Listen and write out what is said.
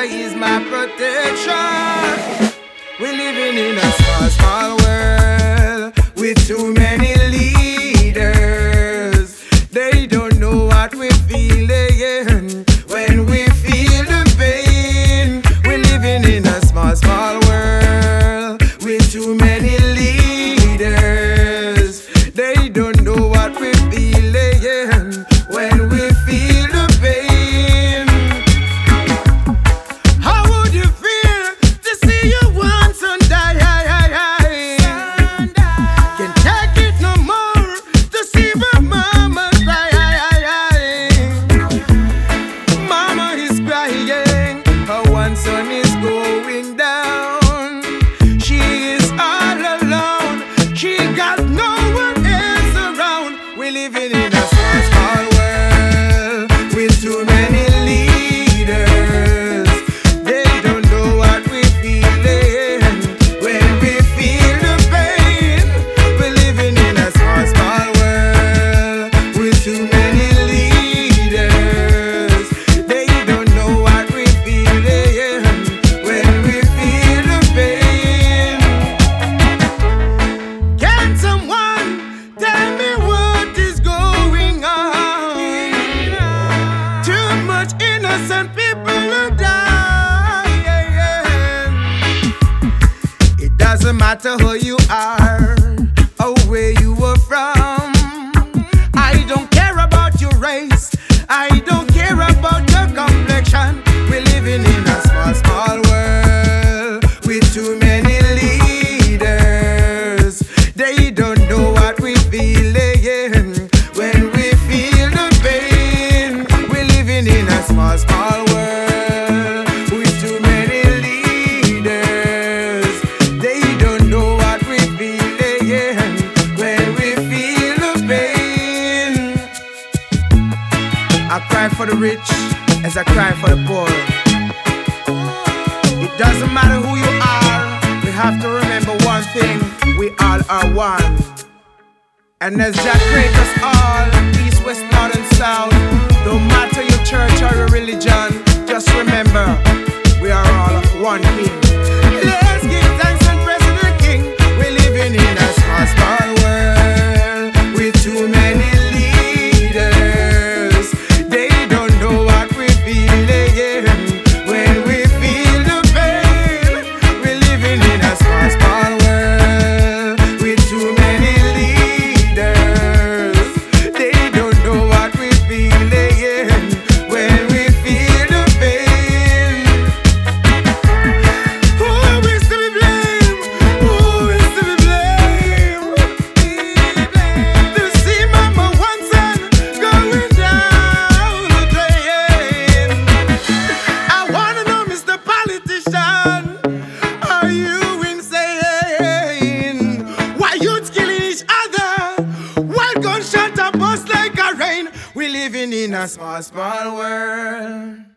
Jah is my protection. We're living in a small, small world with too many leaders. They don't know what we're feeling when we feel the pain. We're living in a small, small world with too many leaders. They don't know what we're feeling when we feel the pain. How would you feel to see your one son die? Can't take it no more to see my mama cry. Mama is crying, her one son is going down. She is all alone, she got no one else around. We're living in a small, small world with too many leaders. They don't know what we're feeling when we feel the pain. We're living in a small, small world with too many leaders. They don't know what we're feeling when we feel the pain. Can someone tell me what is going on? Too much innocent people are dying. It doesn't matter who you are or where you were from. I don't care about your race, I don't care about your complexion. We're living in a small, small world with too many leaders. They don't know what we're feeling when we feel the pain. We're living in a small, small world with too many leaders. They don't know what we're feeling when we feel the pain. I cry for the rich as I cry for the poor. It doesn't matter who you are, we have to remember one thing: we all are one. And as Jah created us all, east, west, north, and south, no matter your church or your religion, just remember, we are all of one King. Let's give thanks and praise to the King. We're living in a small, small world with too many leaders. They don't know what we're feeling when we feel the pain. We're living in a small, small world with too many leaders. They don't know what we're feeling when we feel the pain. Who is to be blamed? Who is to be blamed? To see mama one son going down the drain. I wanna know, Mr. Politician, are you insane? Why youths killing each other? Why gunshot a bust like a rain? We living in a small, small world